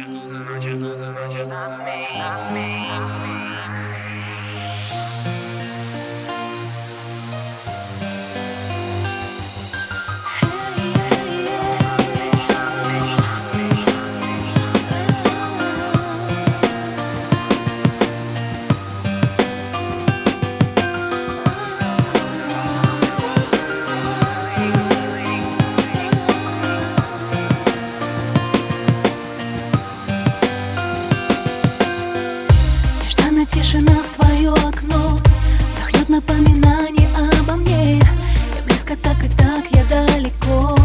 Тишина в твое окно вдохнет напоминание обо мне. Я близко, так и так, я далеко.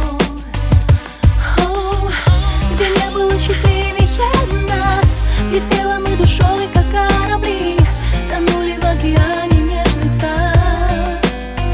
Где не было счастливее нас, где телом и душой, как корабли, тонули в океане нежных фраз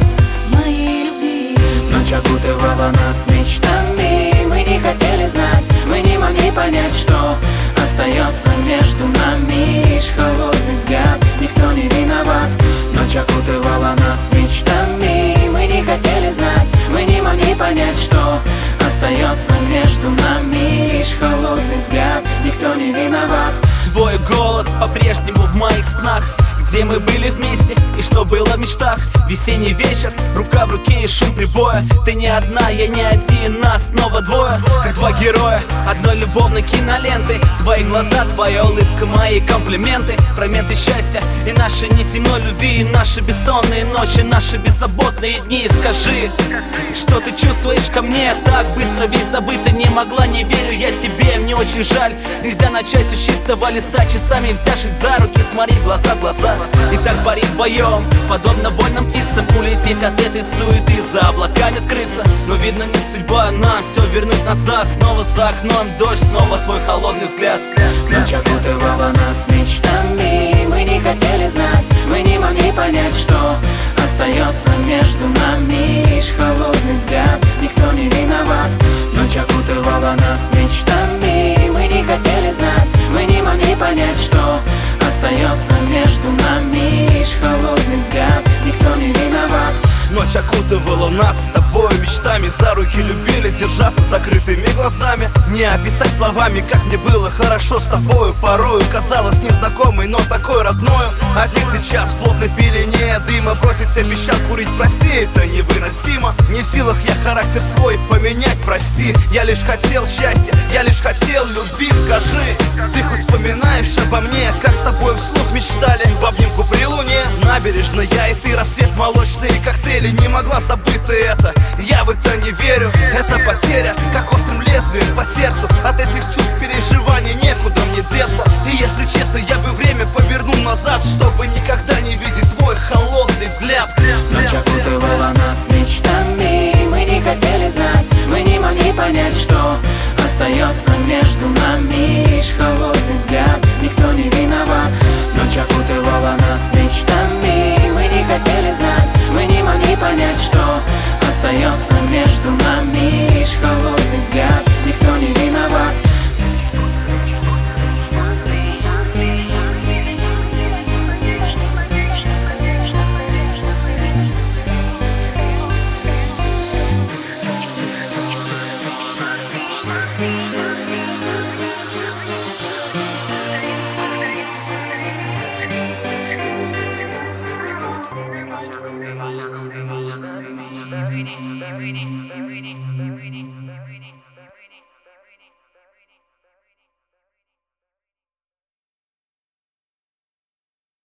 моей любви. Ночь окутывала нас мечтами, мы не хотели знать, мы не могли понять, что остается между нами лишь холодный взгляд. Никто не виноват. Ночь окутывала нас мечтами, мы не хотели знать, мы не могли понять, что остается между нами лишь холодный взгляд. Никто не виноват. Твой голос по-прежнему в моих снах, где мы были вместе и что было в мечтах. Весенний вечер, рука в руке и шум прибоя. Ты не одна, я не один, нас снова двое. Как два героя одной любовной киноленты. Твои глаза, твоя улыбка, мои комплименты, фрагменты счастья и нашей неземной любви, и наши бессонные ночи, наши беззаботные дни. Скажи, что ты чувствуешь ко мне так быстро, ведь забыто не могла. Не верю я тебе, мне очень жаль. Нельзя начать с чистого листа, часами взявшись за руки, смотреть глаза в глаза и так парить вдвоем, подобно вольным птицам, улететь от этой суеты, за облаками скрыться. Но видно, не судьба нам все вернуть назад. Снова за окном дождь, снова твой холодный взгляд. Ночь окутывала нас мечтами, мы не хотели знать, мы не могли понять, что остается между нами лишь холодный взгляд. Никто не виноват. Ночь окутывала нас мечтами, мы не хотели знать, мы не могли понять, что остается между нами лишь холодный взгляд. Никто не виноват. Ночь окутывала нас с тобой мечтами, за руки любили держаться закрытыми глазами. Не описать словами, как мне было хорошо с тобою. Порою казалось незнакомой, но такой родной. Один сейчас плотно пелене дыма, бросить обещал курить, прости, это невыносимо. Не в силах я характер свой поменять, прости. Я лишь хотел счастья, я лишь хотел любви. Скажи, ты хоть вспоминаешь обо мне, как с тобой вслух мечтали в обнимку при луне? Набережная и ты, рассвет, молочные коктейли. Не могла забыть ты это, я в это не верю. Это потеря, как острым лезвием по сердцу. От этих чувств, переживаний некуда мне деться. И если честно, я бы время повернул назад, чтобы никогда не видеть твой холодный взгляд. Ночь окутывала нас мечтами, мы не хотели знать, мы не могли понять, что остается между нами лишь холодный взгляд. Никто не виноват. Ночь окутывала нас мечтами, мы не хотели знать, мы не могли понять, что остается между нами